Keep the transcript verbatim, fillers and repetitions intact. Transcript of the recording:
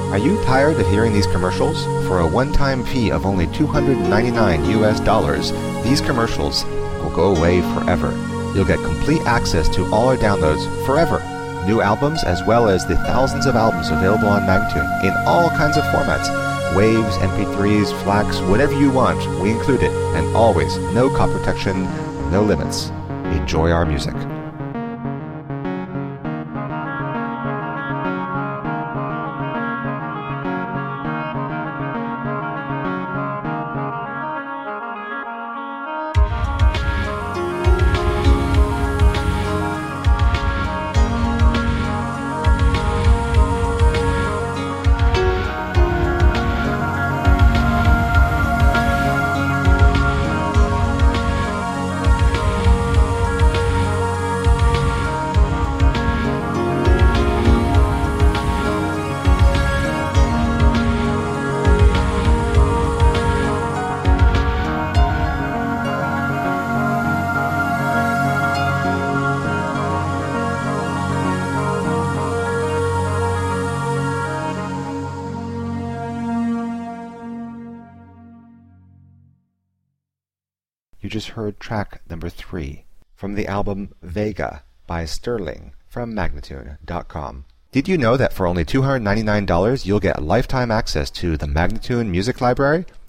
Are you tired of hearing these commercials? For a one-time fee of only two hundred ninety-nine U S dollars, these commercials will go away forever. You'll get complete access to all our downloads forever. New albums as well as the thousands of albums available on Magnatune in all kinds of formats. Waves, M P threes, FLACs, whatever you want, we include it. And always, no copy protection, no limits. Enjoy our music. You just heard track number three from the album Vega by Sterling from Magnatune dot com. Did you know that for only two hundred ninety-nine dollars you'll get lifetime access to the Magnatune music library?